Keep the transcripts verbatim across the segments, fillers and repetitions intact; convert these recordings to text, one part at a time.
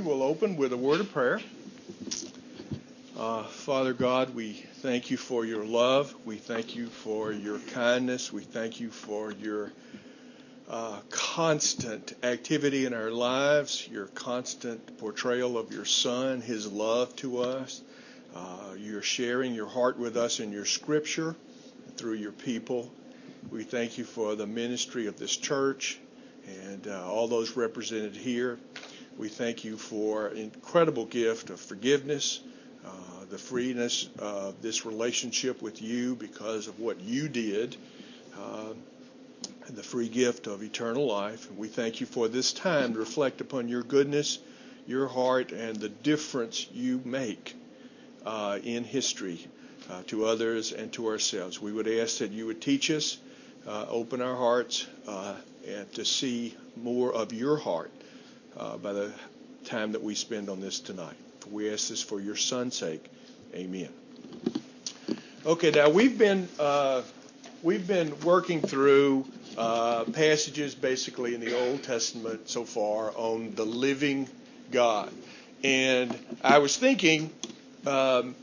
we will open with a word of prayer. Uh, Father God, we thank you for your love. We thank you for your kindness. We thank you for your uh, constant activity in our lives, your constant portrayal of your Son, his love to us. Uh, you're sharing your heart with us in your scripture through your people. We thank you for the ministry of this church and uh, all those represented here. We thank you for an incredible gift of forgiveness, uh, the freeness of this relationship with you because of what you did, uh, and the free gift of eternal life. And we thank you for this time to reflect upon your goodness, your heart, and the difference you make uh, in history uh, to others and to ourselves. We would ask that you would teach us, uh, open our hearts, uh, and to see more of your heart uh, by the time that we spend on this tonight. We ask this for your Son's sake. Amen. Okay, now we've been uh, we've been working through uh, passages basically in the Old Testament so far on the living God, and I was thinking um,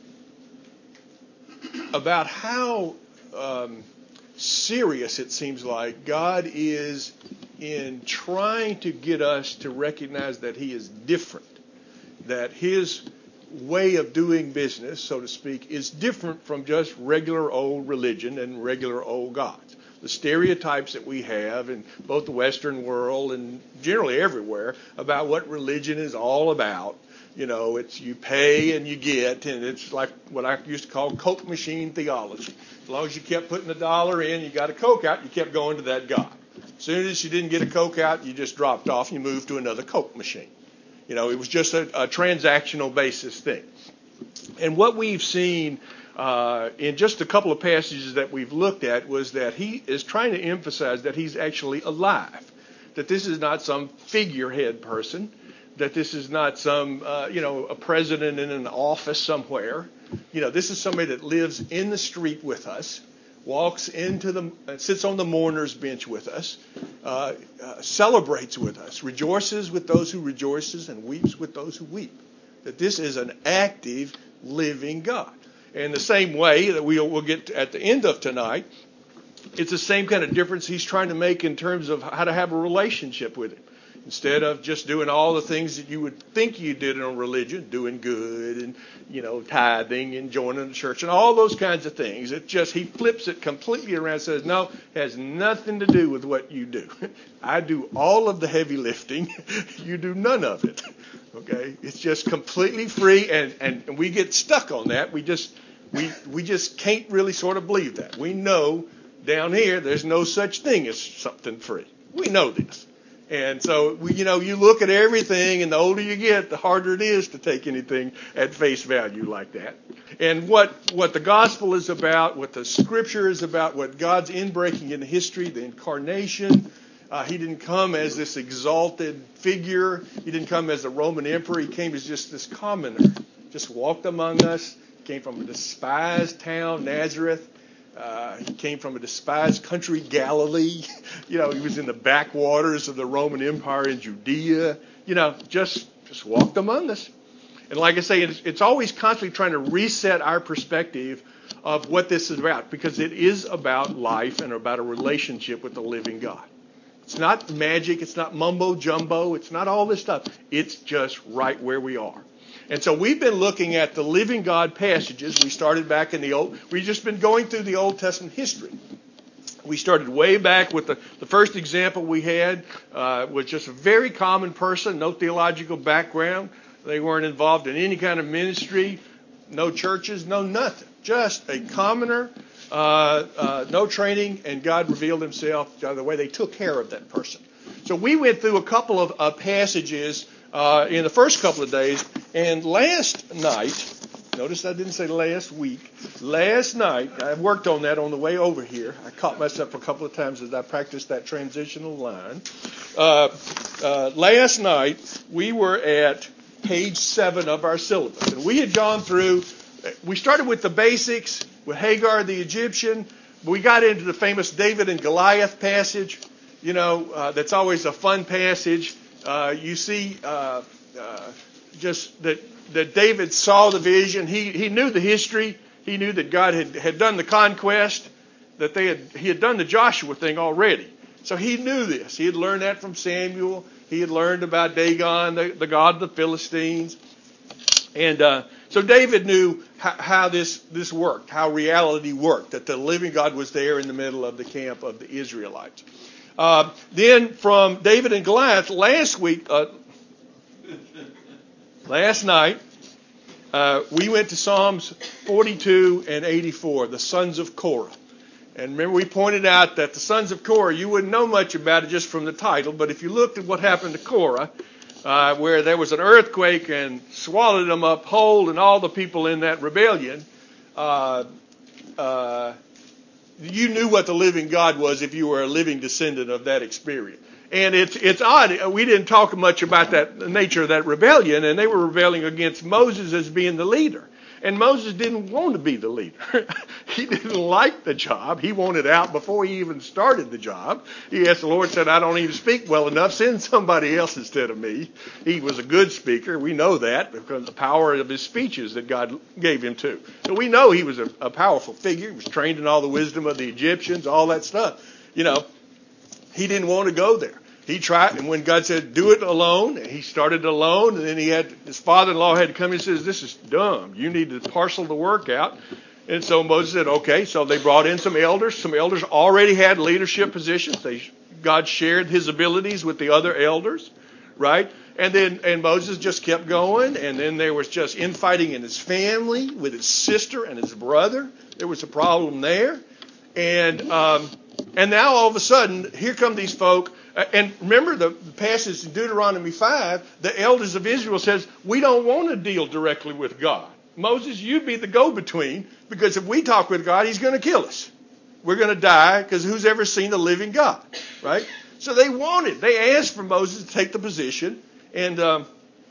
about how um, serious it seems like God is in trying to get us to recognize that he is different, that his way of doing business, so to speak, is different from just regular old religion and regular old gods. The stereotypes that we have in both the Western world and generally everywhere about what religion is all about. You know, it's you pay and you get, and it's like what I used to call Coke machine theology. As long as you kept putting a dollar in, you got a Coke out, you kept going to that God. As soon as you didn't get a Coke out, you just dropped off, you moved to another Coke machine. You know, it was just a, a transactional basis thing. And what we've seen uh, in just a couple of passages that we've looked at was that he is trying to emphasize that he's actually alive, that this is not some figurehead person, that this is not some, uh, you know, a president in an office somewhere. You know, this is somebody that lives in the street with us, walks into the, uh, sits on the mourner's bench with us, uh, uh, celebrates with us, rejoices with those who rejoices, and weeps with those who weep. That this is an active, living God. And the same way that we'll, we'll get at the end of tonight, it's the same kind of difference he's trying to make in terms of how to have a relationship with him. Instead of just doing all the things that you would think you did in a religion, doing good and, you know, tithing and joining the church and all those kinds of things, it just, he flips it completely around and says, no, it has nothing to do with what you do. I do all of the heavy lifting. You do none of it. Okay? It's just completely free, and, and we get stuck on that. We just, we, we just can't really sort of believe that. We know down here there's no such thing as something free. We know this. And so, we, you know, you look at everything, and the older you get, the harder it is to take anything at face value like that. And what, what the gospel is about, what the scripture is about, what God's inbreaking in history, the incarnation. Uh, he didn't come as this exalted figure. He didn't come as a Roman emperor. He came as just this commoner, just walked among us. He came from a despised town, Nazareth. Uh, he came from a despised country, Galilee. You know, he was in the backwaters of the Roman Empire in Judea. You know, just just walked among us. And like I say, it's, it's always constantly trying to reset our perspective of what this is about, because it is about life and about a relationship with the living God. It's not magic. It's not mumbo jumbo. It's not all this stuff. It's just right where we are. And so we've been looking at the living God passages. We started back in the Old, we've just been going through the Old Testament history. We started way back with the, the first example we had uh, was just a very common person, no theological background. They weren't involved in any kind of ministry, no churches, no nothing. Just a commoner, uh, uh, no training, and God revealed himself by the way they took care of that person. So we went through a couple of uh, passages Uh, in the first couple of days, and last night, notice I didn't say last week, last night, I worked on that on the way over here. I caught myself a couple of times as I practiced that transitional line. Uh, uh, last night, we were at page seven of our syllabus, and we had gone through, we started with the basics, with Hagar the Egyptian, but we got into the famous David and Goliath passage, you know, uh, that's always a fun passage. Uh, you see uh, uh, just that that David saw the vision. He he knew the history. He knew that God had, had done the conquest, that they had he had done the Joshua thing already. So he knew this. He had learned that from Samuel. He had learned about Dagon, the, the god of the Philistines. And uh, so David knew how, how this, this worked, how reality worked, that the living God was there in the middle of the camp of the Israelites. Uh, then from David and Goliath, last week, uh, last night, uh, we went to Psalms forty-two and eighty-four, the sons of Korah. And remember, we pointed out that the sons of Korah, you wouldn't know much about it just from the title, but if you looked at what happened to Korah, uh, where there was an earthquake and swallowed them up whole and all the people in that rebellion, uh, uh, you knew what the living God was if you were a living descendant of that experience. And it's it's odd, we didn't talk much about that the nature of that rebellion, and they were rebelling against Moses as being the leader. And Moses didn't want to be the leader. He didn't like the job. He wanted out before he even started the job. He asked the Lord, said, I don't even speak well enough. Send somebody else instead of me. He was a good speaker. We know that because of the power of his speeches that God gave him to. So we know he was a, a powerful figure. He was trained in all the wisdom of the Egyptians, all that stuff. You know, he didn't want to go there. He tried, and when God said, do it alone, he started alone, and then he had, his father-in-law had to come and says, this is dumb. You need to parcel the work out. And so Moses said, okay. So they brought in some elders. Some elders already had leadership positions. They, God shared his abilities with the other elders, right? And then, and Moses just kept going, and then there was just infighting in his family with his sister and his brother. There was a problem there. And, um, and now all of a sudden, here come these folk. And remember the passage in Deuteronomy five, the elders of Israel says, we don't want to deal directly with God. Moses, you be the go-between, because if we talk with God, he's going to kill us. We're going to die, because who's ever seen the living God, right? So they wanted, they asked for Moses to take the position, and um,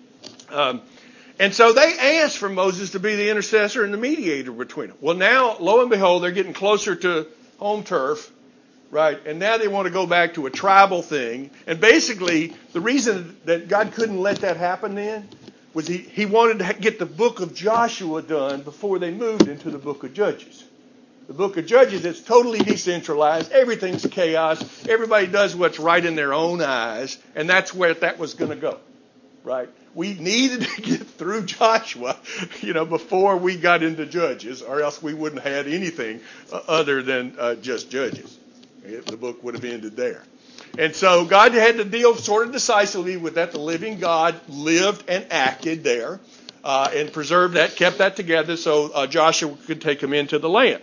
um, and so they asked for Moses to be the intercessor and the mediator between them. Well, now, lo and behold, they're getting closer to home turf. Right, and now they want to go back to a tribal thing. And basically, the reason that God couldn't let that happen then was he, he wanted to get the book of Joshua done before they moved into the book of Judges. The book of Judges is totally decentralized. Everything's chaos. Everybody does what's right in their own eyes. And that's where that was going to go. Right? We needed to get through Joshua, you know, before we got into Judges, or else we wouldn't have had anything other than uh, just Judges. The book would have ended there. And so God had to deal sort of decisively with that. The living God lived and acted there uh, and preserved that, kept that together so uh, Joshua could take them into the land.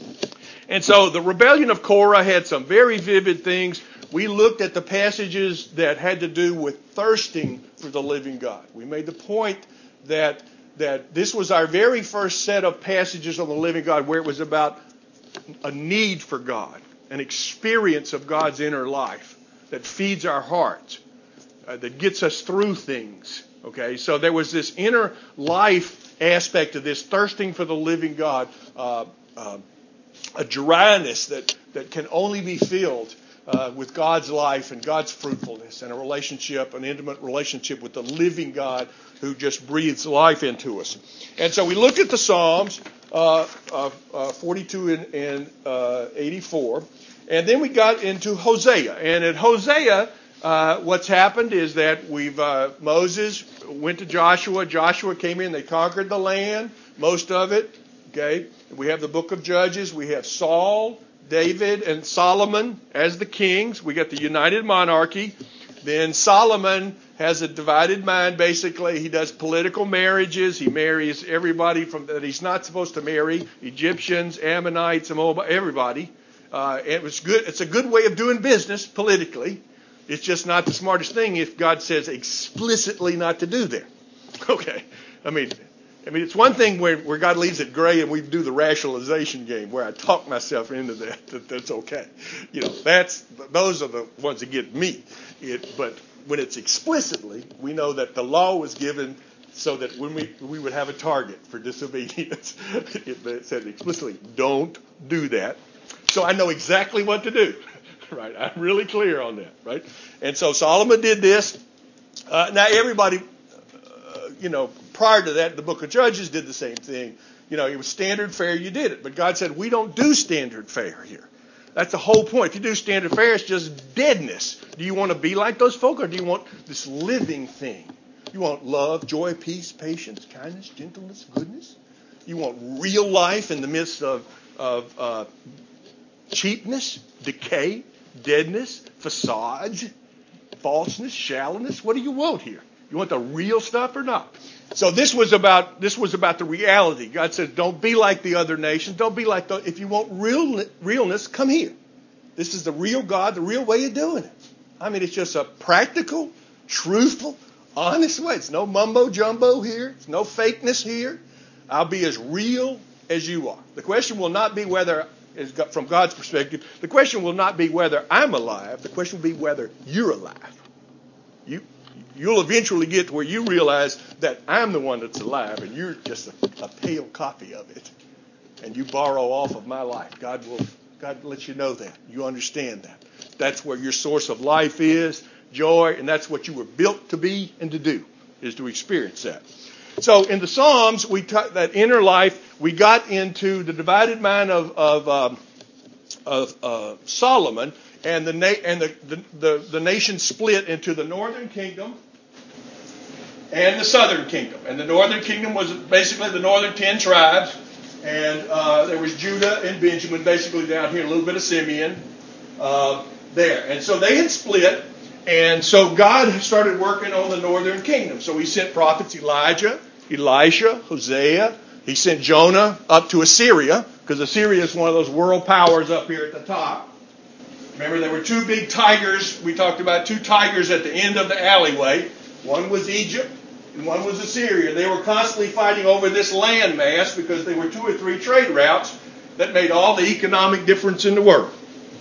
And so the rebellion of Korah had some very vivid things. We looked at the passages that had to do with thirsting for the living God. We made the point that, that this was our very first set of passages on the living God where it was about a need for God. An experience of God's inner life that feeds our hearts, uh, that gets us through things. Okay, so there was this inner life aspect of this thirsting for the living God, uh, uh, a dryness that, that can only be filled uh, with God's life and God's fruitfulness and a relationship, an intimate relationship with the living God who just breathes life into us. And so we looked at the Psalms, uh, uh, uh, forty-two and, and uh, eighty-four. And then we got into Hosea. And at Hosea, uh, what's happened is that we've uh, Moses went to Joshua. Joshua came in. They conquered the land, most of it. Okay. We have the book of Judges. We have Saul, David, and Solomon as the kings. We got the united monarchy. Then Solomon has a divided mind, basically. He does political marriages. He marries everybody from that he's not supposed to marry, Egyptians, Ammonites, everybody. Uh, it was good. It's a good way of doing business politically. It's just not the smartest thing if God says explicitly not to do that. Okay. I mean, I mean, it's one thing where, where God leaves it gray and we do the rationalization game where I talk myself into that, that that's okay. You know, that's, those are the ones that get me. It, but when it's explicitly, we know that the law was given so that when we, we would have a target for disobedience. It, it said explicitly, don't do that. So I know exactly what to do, right? I'm really clear on that, right? And so Solomon did this. Uh, now everybody, you know, prior to that, the book of Judges did the same thing. You know, it was standard fare, you did it. But God said, we don't do standard fare here. That's the whole point. If you do standard fare, it's just deadness. Do you want to be like those folk, or do you want this living thing? You want love, joy, peace, patience, kindness, gentleness, goodness? You want real life in the midst of, of uh, cheapness, decay, deadness, facades, falseness, shallowness? What do you want here? You want the real stuff or not? So this was about this was about the reality. God says, don't be like the other nations. Don't be like the, if you want real realness, come here. This is the real God, the real way of doing it. I mean, it's just a practical, truthful, honest way. It's no mumbo jumbo here. It's no fakeness here. I'll be as real as you are. The question will not be whether, from God's perspective, the question will not be whether I'm alive. The question will be whether you're alive. You, you'll eventually get to where you realize that I'm the one that's alive and you're just a, a pale copy of it. And you borrow off of my life. God will, God lets you know that. You understand that. That's where your source of life is, joy, and that's what you were built to be and to do, is to experience that. So in the Psalms, we t- that inner life, we got into the divided mind of of, um, of uh, Solomon, and the na- and the, the, the, the nation split into the northern kingdom and the southern kingdom. And the northern kingdom was basically the northern ten tribes, and uh, there was Judah and Benjamin, basically down here, a little bit of Simeon uh, there. And so they had split. And so God started working on the northern kingdom. So he sent prophets Elijah, Elisha, Hosea. He sent Jonah up to Assyria, because Assyria is one of those world powers up here at the top. Remember, there were two big tigers. We talked about two tigers at the end of the alleyway. One was Egypt and one was Assyria. They were constantly fighting over this land mass because there were two or three trade routes that made all the economic difference in the world.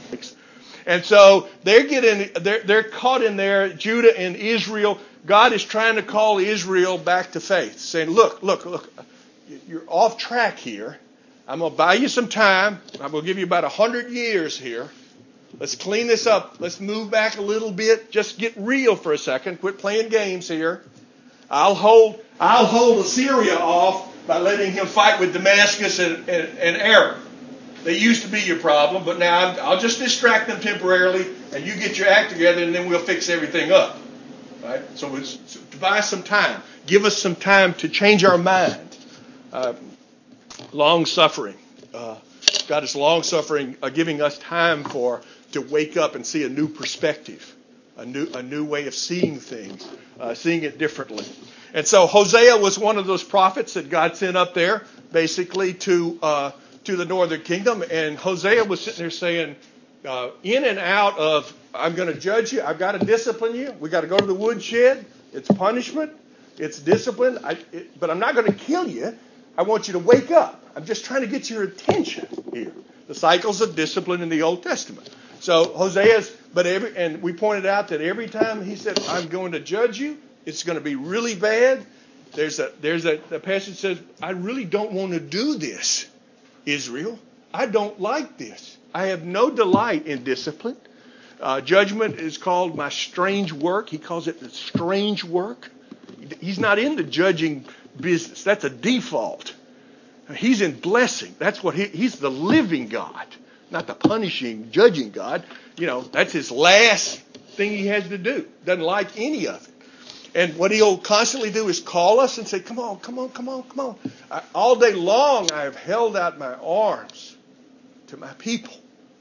And so they're getting, they're, they're caught in there, Judah and Israel. God is trying to call Israel back to faith, saying, look, look, look, you're off track here. I'm going to buy you some time. I'm going to give you about a hundred years here. Let's clean this up. Let's move back a little bit. Just get real for a second. Quit playing games here. I'll hold, I'll hold Assyria off by letting him fight with Damascus and, and, and Aram. They used to be your problem, but now I'm, I'll just distract them temporarily, and you get your act together, and then we'll fix everything up. Right? So it's so to buy some time. Give us some time to change our mind. Uh, long-suffering. Uh, God is long-suffering, uh, giving us time for to wake up and see a new perspective, a new a new way of seeing things, uh, seeing it differently. And so Hosea was one of those prophets that God sent up there, basically to uh, to the northern kingdom. And Hosea was sitting there saying, uh, in and out of, I'm going to judge you. I've got to discipline you. We got to go to the woodshed. It's punishment. It's discipline. I, it, but I'm not going to kill you. I want you to wake up. I'm just trying to get your attention here. The cycles of discipline in the Old Testament. So Hosea's, but every, and we pointed out that every time he said, I'm going to judge you, it's going to be really bad. There's a, there's a, the passage says, I really don't want to do this, Israel. I don't like this. I have no delight in discipline. Uh, judgment is called my strange work. He calls it the strange work. He's not in the judging business. That's a default. He's in blessing. That's what he, he's the living God, not the punishing, judging God. You know, that's his last thing he has to do. Doesn't like any of it. And what he'll constantly do is call us and say, come on, come on, come on, come on. I, all day long I have held out my arms to my people.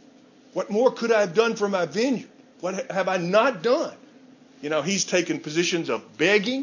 What more could I have done for my vineyard? What have I not done? You know, he's taken positions of begging.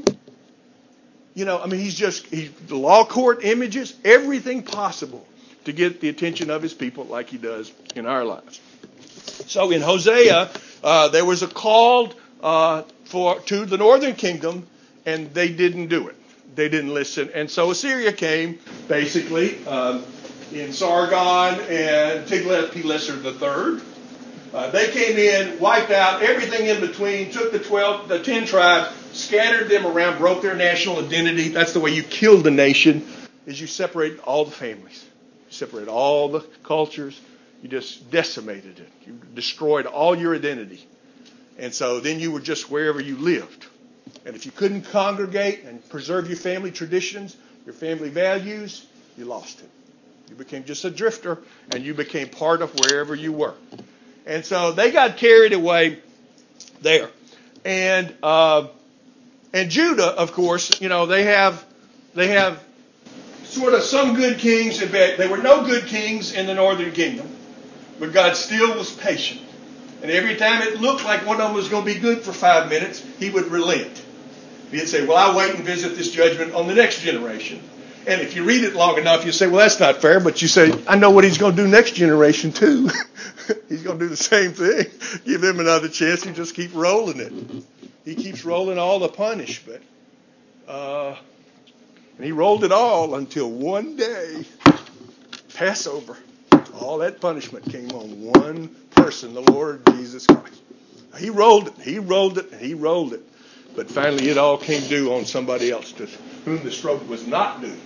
You know, I mean, he's just, he's the law court images, everything possible to get the attention of his people like he does in our lives. So in Hosea, uh, there was a call uh, for to the northern kingdom, and they didn't do it. They didn't listen. And so Assyria came, basically, um, in Sargon and Tiglath-Pileser the third. Uh, they came in, wiped out everything in between, took the twelve, the ten tribes, scattered them around, broke their national identity. That's the way you kill the nation, is you separate all the families. You separate all the cultures. You just decimated it. You destroyed all your identity. And so then you were just wherever you lived. And if you couldn't congregate and preserve your family traditions, your family values, you lost it. You became just a drifter, and you became part of wherever you were. And so they got carried away there. And uh, and Judah, of course, you know, they have they have sort of some good kings and bad. There were no good kings in the northern kingdom, but God still was patient. And every time it looked like one of them was going to be good for five minutes, he would relent. He'd say, well, I'll wait and visit this judgment on the next generation. And if you read it long enough, you say, well, that's not fair. But you say, I know what he's going to do next generation, too. He's going to do the same thing. Give them another chance. You just keep rolling it. He keeps rolling all the punishment. Uh, and he rolled it all until one day, Passover, all that punishment came on one person, the Lord Jesus Christ. He rolled it. He rolled it. And he rolled it. But finally, it all came due on somebody else to whom the stroke was not due.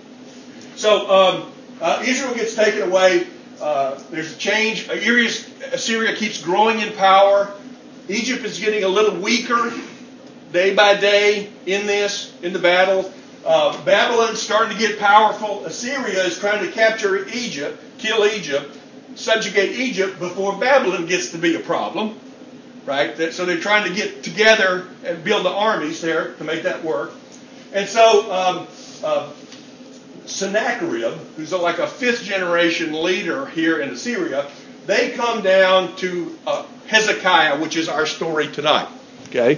So um, uh, Israel gets taken away. Uh, there's a change. Assyria keeps growing in power. Egypt is getting a little weaker day by day in this, in the battle. Uh, Babylon's starting to get powerful. Assyria is trying to capture Egypt, kill Egypt, subjugate Egypt before Babylon gets to be a problem. Right? So they're trying to get together and build the armies there to make that work. And so um, uh, Sennacherib, who's like a fifth generation leader here in Assyria, they come down to uh, Hezekiah, which is our story tonight. Okay?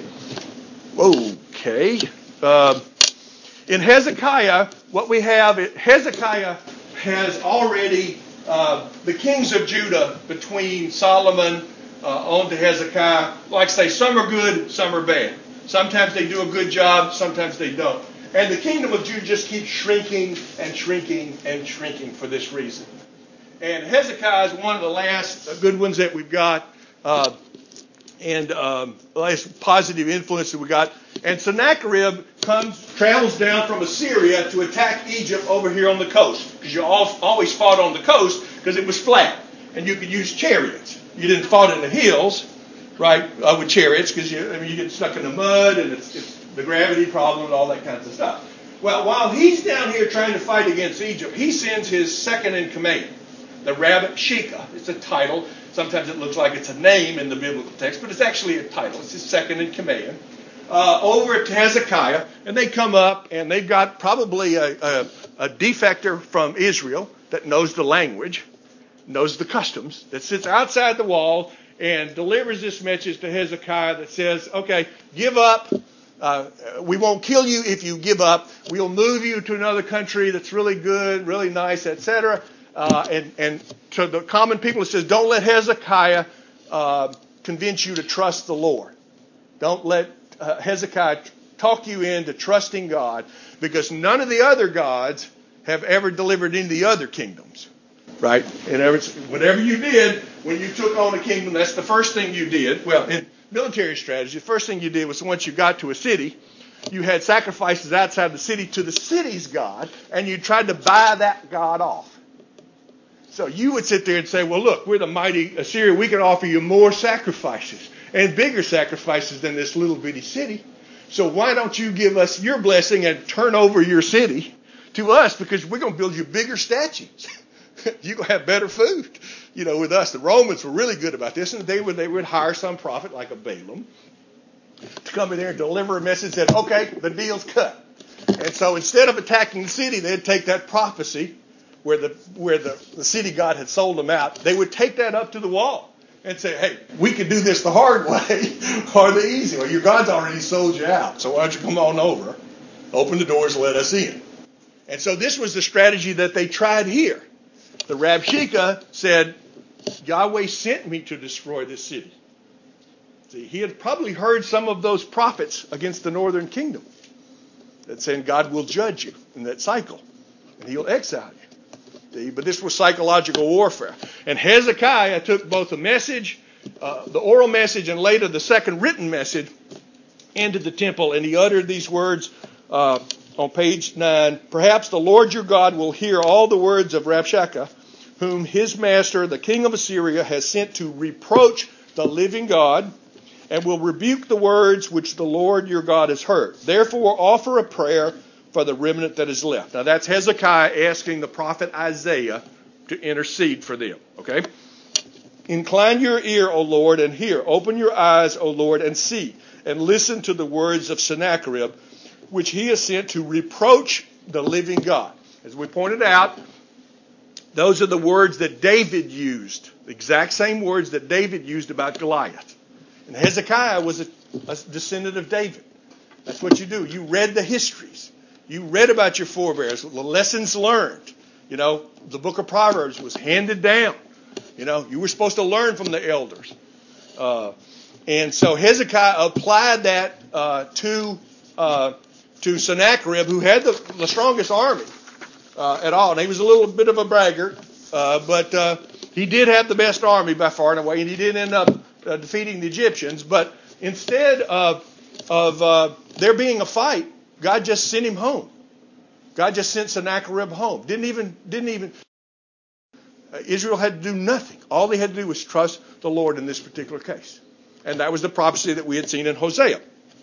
Okay. Uh, in Hezekiah, what we have, Hezekiah has already, uh, the kings of Judah between Solomon uh, on to Hezekiah, like I say, some are good, some are bad. Sometimes they do a good job, sometimes they don't. And the kingdom of Judah just keeps shrinking and shrinking and shrinking for this reason. And Hezekiah is one of the last good ones that we've got, uh, and um, the last positive influence that we got. And Sennacherib comes, travels down from Assyria to attack Egypt over here on the coast, because you all, always fought on the coast because it was flat, and you could use chariots. You didn't fight in the hills, right, uh, with chariots, because you, I mean, you get stuck in the mud, and it's, it's the gravity problem and all that kinds of stuff. Well, while he's down here trying to fight against Egypt, he sends his second in command, the Rabshakeh. It's a title. Sometimes it looks like it's a name in the biblical text, but it's actually a title. It's his second in command. Uh, over to Hezekiah, and they come up, and they've got probably a, a, a defector from Israel that knows the language, knows the customs, that sits outside the wall and delivers this message to Hezekiah that says, okay, give up. Uh, we won't kill you if you give up. We'll move you to another country that's really good, really nice, et cetera. Uh, and, and to the common people, it says, don't let Hezekiah uh, convince you to trust the Lord. Don't let uh, Hezekiah talk you into trusting God, because none of the other gods have ever delivered into the other kingdoms. Right? And ever, whatever you did when you took on a kingdom, that's the first thing you did. Well, in military strategy, the first thing you did was once you got to a city, you had sacrifices outside the city to the city's god, and you tried to buy that god off. So you would sit there and say, well, look, we're the mighty Assyria. We can offer you more sacrifices and bigger sacrifices than this little bitty city. So why don't you give us your blessing and turn over your city to us, because we're going to build you bigger statues. You're going to have better food. You know, with us, the Romans were really good about this, and they would, they would hire some prophet like a Balaam to come in there and deliver a message that, okay, the deal's cut. And so instead of attacking the city, they'd take that prophecy where the where the, the city god had sold them out. They would take that up to the wall and say, hey, we could do this the hard way or the easy way. Your God's already sold you out, so why don't you come on over, open the doors, and let us in. And so this was the strategy that they tried here. The Rabshakeh said, Yahweh sent me to destroy this city. See, he had probably heard some of those prophets against the northern kingdom that saying God will judge you in that cycle, and he'll exile you. See, but this was psychological warfare. And Hezekiah took both the message, uh, the oral message, and later the second written message into the temple, and he uttered these words uh, on page nine. Perhaps the Lord your God will hear all the words of Rabshakeh, whom his master, the king of Assyria, has sent to reproach the living God. and will rebuke the words which the Lord your God has heard. Therefore offer a prayer for the remnant that is left. Now that's Hezekiah asking the prophet Isaiah to intercede for them. Okay? Incline your ear, O Lord, and hear. Open your eyes, O Lord, and see. And listen to the words of Sennacherib, which he has sent to reproach the living God. As we pointed out, those are the words that David used. The exact same words that David used about Goliath. And Hezekiah was a, a descendant of David. That's what you do. You read the histories. You read about your forebears, the lessons learned. You know, the book of Proverbs was handed down. You know, you were supposed to learn from the elders. Uh, and so Hezekiah applied that uh, to uh, to Sennacherib, who had the, the strongest army uh, at all. And he was a little bit of a braggart, uh, but uh, he did have the best army by far and away, and he did end up uh, defeating the Egyptians. But instead of, of uh, there being a fight, God just sent him home. God just sent Sennacherib home. Didn't even, didn't even, uh, Israel had to do nothing. All they had to do was trust the Lord in this particular case. And that was the prophecy that we had seen in Hosea.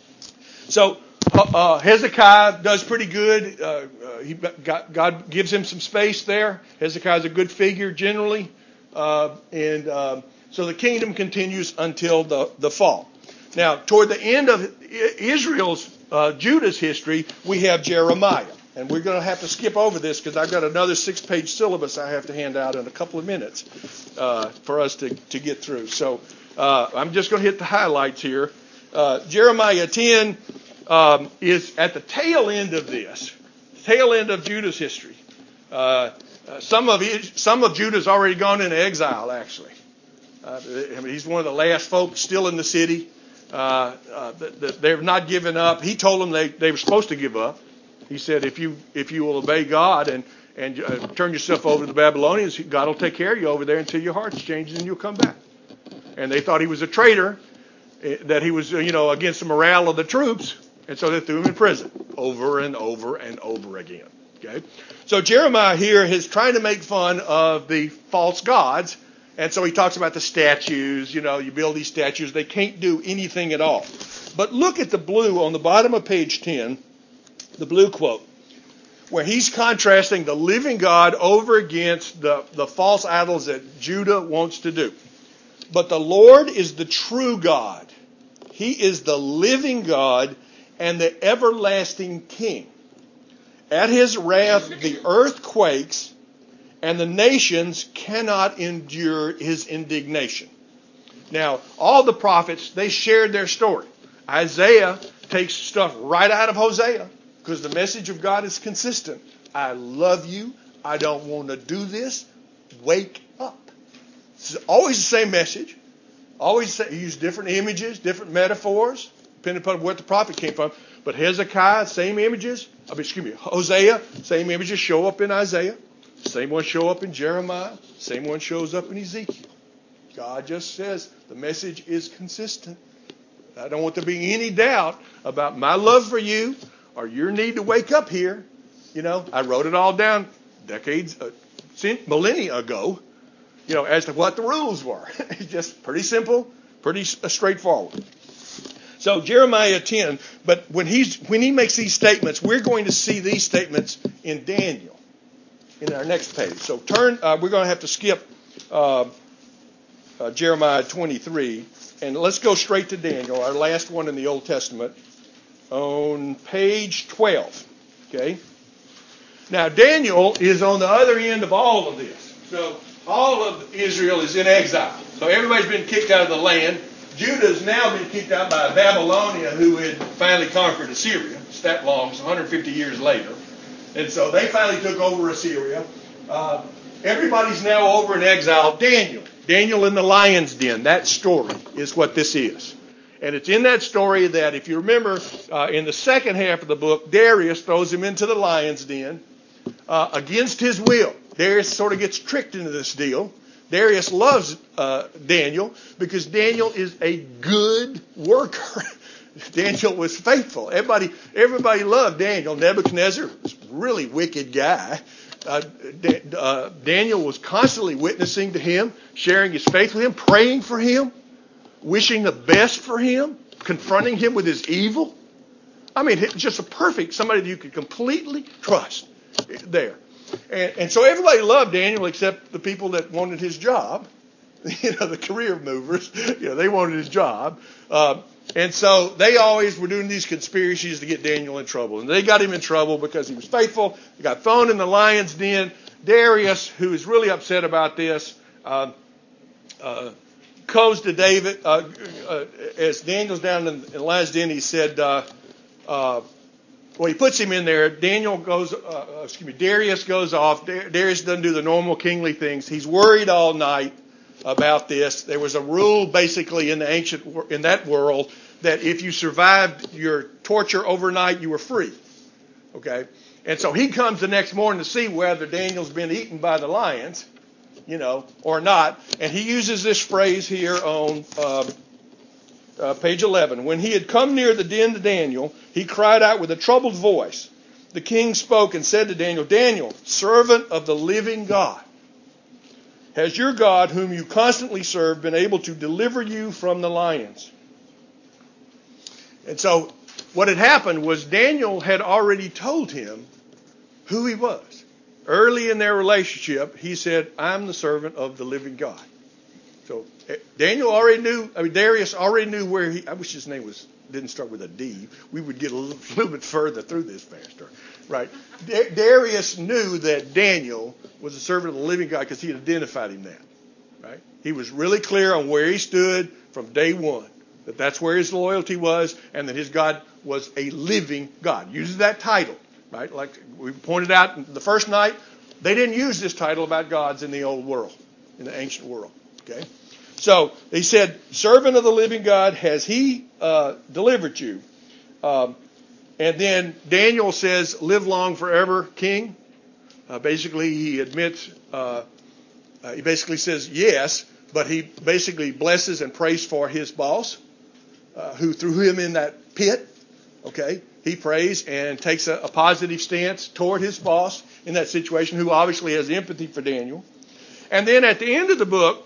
So uh, Hezekiah does pretty good. Uh, uh, he got, God gives him some space there. Hezekiah's a good figure generally. Uh, and uh, so the kingdom continues until the, the fall. Now, toward the end of Israel's, uh, Judah's history, we have Jeremiah. And we're going to have to skip over this because I've got another six-page syllabus I have to hand out in a couple of minutes uh, for us to, to get through. So uh, I'm just going to hit the highlights here. Uh, Jeremiah ten um, is at the tail end of this, tail end of Judah's history. Uh, uh, some of it, some of Judah's already gone into exile, actually. Uh, I mean, he's one of the last folks still in the city. Uh, uh, they're not giving up. He told them they, they were supposed to give up. He said, if you if you will obey God and, and uh, turn yourself over to the Babylonians, God will take care of you over there until your heart's changed and you'll come back. And they thought he was a traitor, that he was, you know, against the morale of the troops. And so they threw him in prison over and over and over again. Okay. So Jeremiah here is trying to make fun of the false gods. And so he talks about the statues. You know, you build these statues. They can't do anything at all. But look at the blue on the bottom of page ten. The blue quote, where he's contrasting the living God over against the, the false idols that Judah wants to do. But the Lord is the true God. He is the living God and the everlasting King. At his wrath the earth quakes, and the nations cannot endure his indignation. Now, all the prophets, they shared their story. Isaiah takes stuff right out of Hosea, because the message of God is consistent. I love you. I don't want to do this. Wake up. It's always the same message. Always use different images, different metaphors, depending upon where the prophet came from. But Hezekiah, same images. I mean, excuse me, Hosea, same images show up in Isaiah. Same one show up in Jeremiah. Same one shows up in Ezekiel. God just says the message is consistent. I don't want there to be any doubt about my love for you or your need to wake up here. You know, I wrote it all down decades, uh, millennia ago, you know, as to what the rules were. It's just pretty simple, pretty straightforward. So Jeremiah ten, but when he's when he makes these statements, we're going to see these statements in Daniel in our next page. So turn, uh, we're going to have to skip uh, uh, Jeremiah twenty-three, and let's go straight to Daniel, our last one in the Old Testament, on page twelve. Okay. Now Daniel is on the other end of all of this. So all of Israel is in exile. So everybody's been kicked out of the land. Judah's now been kicked out by Babylonia, who had finally conquered Assyria. It's that long, it's one hundred fifty years later. And so they finally took over Assyria. Uh, everybody's now over in exile. Daniel. Daniel in the lion's den. That story is what this is. And it's in that story that, if you remember, uh, in the second half of the book, Darius throws him into the lion's den uh, against his will. Darius sort of gets tricked into this deal. Darius loves uh, Daniel because Daniel is a good worker. Daniel was faithful. Everybody, everybody loved Daniel. Nebuchadnezzar was a really wicked guy. Uh, da- uh, Daniel was constantly witnessing to him, sharing his faith with him, praying for him. wishing the best for him, confronting him with his evil. I mean, just a perfect somebody that you could completely trust there. And, and so everybody loved Daniel except the people that wanted his job. You know, the career movers, you know, they wanted his job. Uh, and so they always were doing these conspiracies to get Daniel in trouble. And they got him in trouble because he was faithful. He got thrown in the lion's den. Darius, who is really upset about this, uh, uh, goes to David. Uh, uh, as Daniel's down in the lion's den, he said, uh, uh, well, he puts him in there. Daniel goes, uh, excuse me, Darius goes off. Darius doesn't do the normal kingly things. He's worried all night about this. There was a rule basically in the ancient, in that world, that if you survived your torture overnight, you were free. Okay? And so he comes the next morning to see whether Daniel's been eaten by the lions, you know, or not. And he uses this phrase here on uh, uh, page eleven. When he had come near the den to Daniel, he cried out with a troubled voice. The king spoke and said to Daniel, Daniel, servant of the living God, has your God, whom you constantly serve, been able to deliver you from the lions? And so what had happened was Daniel had already told him who he was. Early in their relationship, he said, I'm the servant of the living God. So Daniel already knew, I mean, Darius already knew where he, I wish his name was didn't start with a D. We would get a little, little bit further through this faster. Right? Da- Darius knew that Daniel was a servant of the living God because he had identified him that. Right? He was really clear on where he stood from day one, that that's where his loyalty was, and that his God was a living God. Uses that title, right? Like we pointed out the first night, they didn't use this title about gods in the old world, in the ancient world. Okay? So he said, servant of the living God, has he uh, delivered you? Um, and then Daniel says, live long forever, king. Uh, basically, he admits, uh, uh, he basically says yes, but he basically blesses and prays for his boss, uh, who threw him in that pit. Okay? He prays and takes a, a positive stance toward his boss in that situation, who obviously has empathy for Daniel. And then at the end of the book,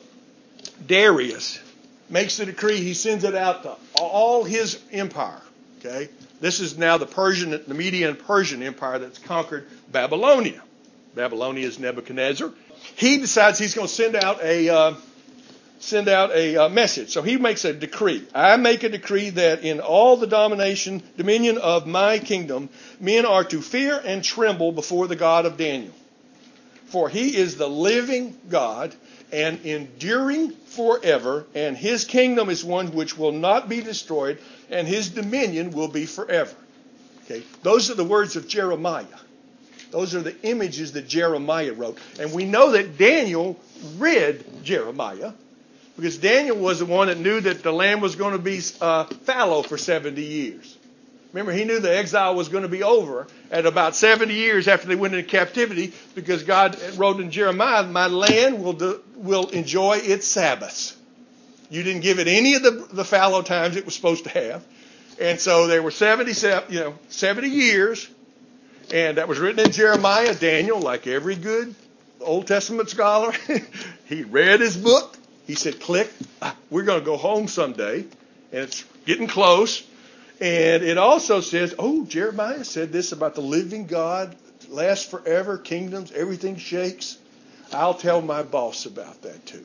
Darius makes the decree. He sends it out to all his empire. Okay, this is now the Persian, the Median Persian Empire that's conquered Babylonia. Babylonia is Nebuchadnezzar. He decides he's going to send out a uh, send out a uh, message. So he makes a decree. I make a decree that in all the domination, dominion of my kingdom, men are to fear and tremble before the God of Daniel. For he is the living God and enduring forever, and his kingdom is one which will not be destroyed, and his dominion will be forever. Okay, those are the words of Jeremiah. Those are the images that Jeremiah wrote. And we know that Daniel read Jeremiah, because Daniel was the one that knew that the land was going to be uh, fallow for seventy years. Remember, he knew the exile was going to be over at about seventy years after they went into captivity, because God wrote in Jeremiah, my land will do, will enjoy its Sabbaths. You didn't give it any of the, the fallow times it was supposed to have. And so there were seventy, you know, seventy years, and that was written in Jeremiah. Daniel, like every good Old Testament scholar, he read his book. He said, click, we're going to go home someday, and it's getting close. And it also says, oh, Jeremiah said this about the living God, lasts forever, kingdoms, everything shakes. I'll tell my boss about that too.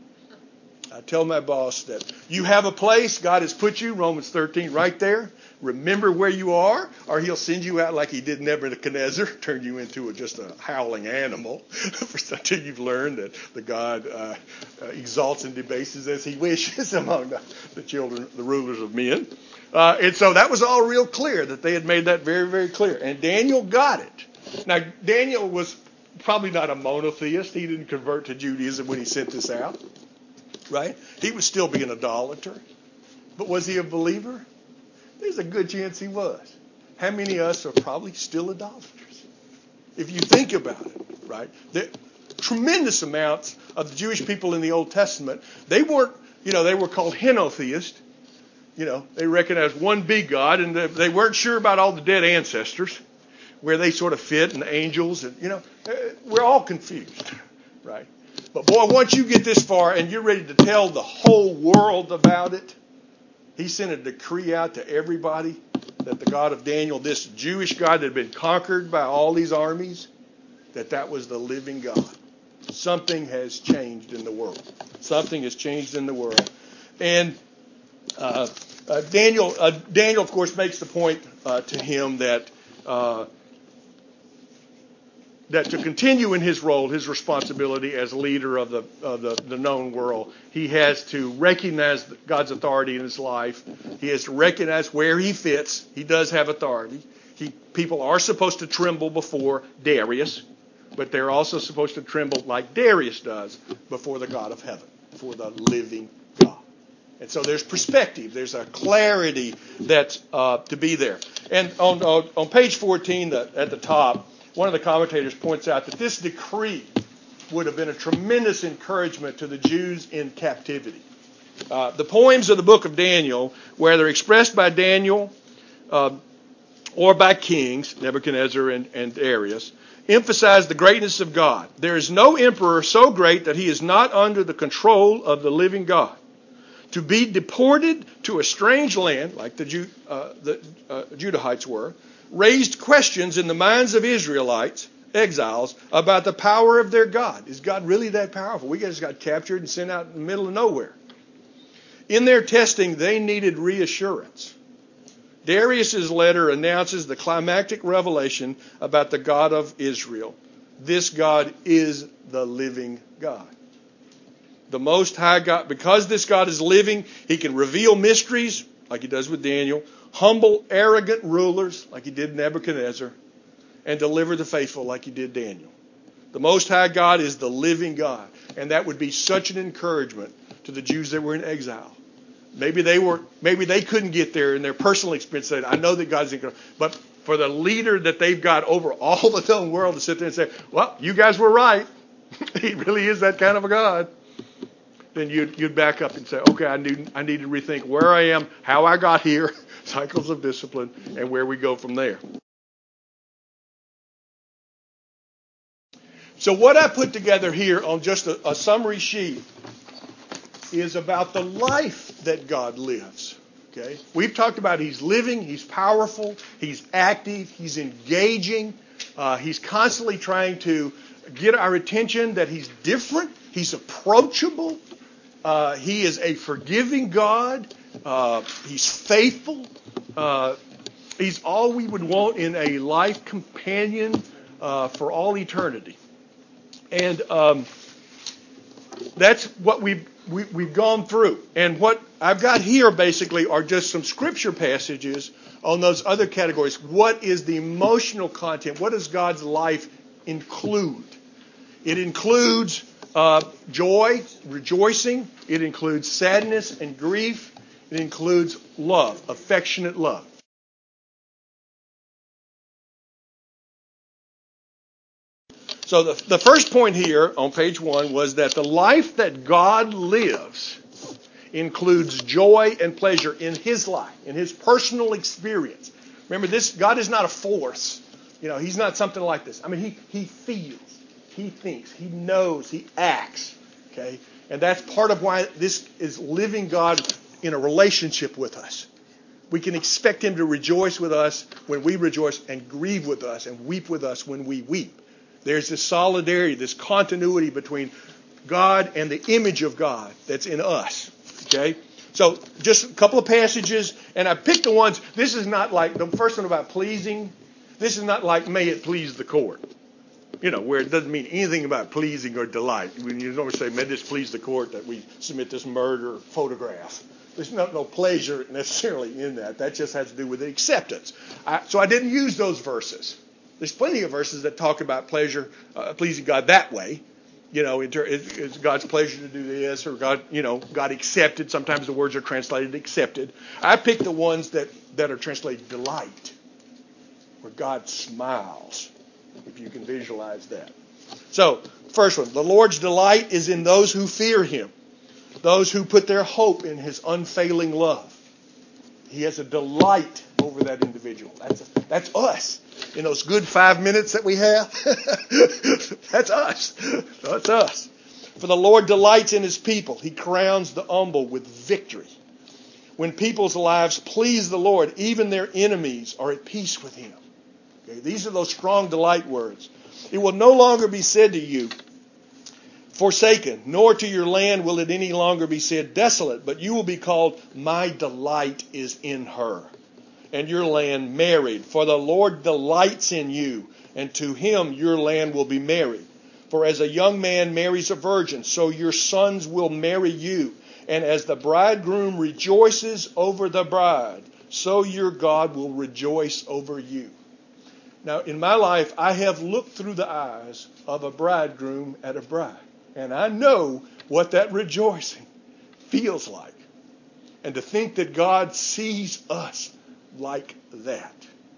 I tell my boss that you have a place, God has put you, Romans thirteen, right there. Remember where you are, or he'll send you out like he did Nebuchadnezzar, turn you into a, just a howling animal until you've learned that the God uh, uh, exalts and debases as he wishes among the, the children, the rulers of men. Uh, and so that was all real clear, that they had made that very, very clear. And Daniel got it. Now, Daniel was probably not a monotheist. He didn't convert to Judaism when he sent this out, right? He would still be an idolater. But was he a believer? There's a good chance he was. How many of us are probably still idolaters? If you think about it, right? There, tremendous amounts of the Jewish people in the Old Testament, they weren't, you know, they were called henotheists. You know, they recognized one big God, and they weren't sure about all the dead ancestors, where they sort of fit, and the angels, and, you know, we're all confused, right? But boy, once you get this far and you're ready to tell the whole world about it, he sent a decree out to everybody that the God of Daniel, this Jewish God that had been conquered by all these armies, that that was the living God. Something has changed in the world. Something has changed in the world. And uh, uh, Daniel, uh, Daniel, of course, makes the point uh, to him that uh, that to continue in his role, his responsibility as leader of the of the, the known world, he has to recognize God's authority in his life. He has to recognize where he fits. He does have authority. He, people are supposed to tremble before Darius, but they're also supposed to tremble like Darius does before the God of heaven, before the living God. And so there's perspective. There's a clarity that's uh, to be there. And on, on, on page fourteen, the, at the top, one of the commentators points out that this decree would have been a tremendous encouragement to the Jews in captivity. Uh, the poems of the book of Daniel, whether expressed by Daniel uh, or by kings, Nebuchadnezzar and, and Darius, emphasize the greatness of God. There is no emperor so great that he is not under the control of the living God. To be deported to a strange land, like the, Jew, uh, the uh, Judahites were, raised questions in the minds of Israelites, exiles, about the power of their God. Is God really that powerful? We just got captured and sent out in the middle of nowhere. In their testing, they needed reassurance. Darius's letter announces the climactic revelation about the God of Israel. This God is the living God. The Most High God, because this God is living, he can reveal mysteries, like he does with Daniel, humble, arrogant rulers, like he did Nebuchadnezzar, and deliver the faithful, like he did Daniel. The Most High God is the living God, and that would be such an encouragement to the Jews that were in exile. Maybe they were, maybe they couldn't get there in their personal experience. Said, I know that God's in control, but for the leader that they've got over all the known world to sit there and say, well, you guys were right. He really is that kind of a God. Then you'd, you'd back up and say, okay, I need, I need to rethink where I am, how I got here, cycles of discipline, and where we go from there. So what I put together here on just a, a summary sheet is about the life that God lives. Okay, we've talked about he's living, he's powerful, he's active, he's engaging, uh, he's constantly trying to get our attention that he's different, he's approachable. Uh, he is a forgiving God. Uh, he's faithful. Uh, he's all we would want in a life companion uh, for all eternity. And um, that's what we've, we, we've gone through. And what I've got here basically are just some scripture passages on those other categories. What is the emotional content? What does God's life include? It includes Uh, joy, rejoicing. It includes sadness and grief. It includes love, affectionate love. So the, the first point here on page one was that the life that God lives includes joy and pleasure in his life, in his personal experience. Remember, this God is not a force. You know, he's not something like this. I mean, he, he feels, he thinks, he knows, he acts. Okay? And that's part of why this is living God in a relationship with us. We can expect him to rejoice with us when we rejoice and grieve with us and weep with us when we weep. There's this solidarity, this continuity between God and the image of God that's in us. Okay? So just a couple of passages, and I picked the ones, this is not like, the first one about pleasing, this is not like may it please the court. You know, where it doesn't mean anything about pleasing or delight. When you normally say, may this please the court that we submit this murder photograph. There's no, no pleasure necessarily in that. That just has to do with acceptance. I, so I didn't use those verses. There's plenty of verses that talk about pleasure, uh, pleasing God that way. You know, it, it's God's pleasure to do this, or God, you know, God accepted. Sometimes the words are translated accepted. I picked the ones that, that are translated delight, where God smiles. If you can visualize that. So, first one, the Lord's delight is in those who fear him, those who put their hope in his unfailing love. He has a delight over that individual. That's, that's us. In those good five minutes that we have, that's us. That's us. For the Lord delights in his people. He crowns the humble with victory. When people's lives please the Lord, even their enemies are at peace with him. Okay, these are those strong delight words. It will no longer be said to you, forsaken, nor to your land will it any longer be said desolate, but you will be called, my delight is in her, and your land married. For the Lord delights in you, and to him your land will be married. For as a young man marries a virgin, so your sons will marry you. And as the bridegroom rejoices over the bride, so your God will rejoice over you. Now, in my life, I have looked through the eyes of a bridegroom at a bride. And I know what that rejoicing feels like. And to think that God sees us like that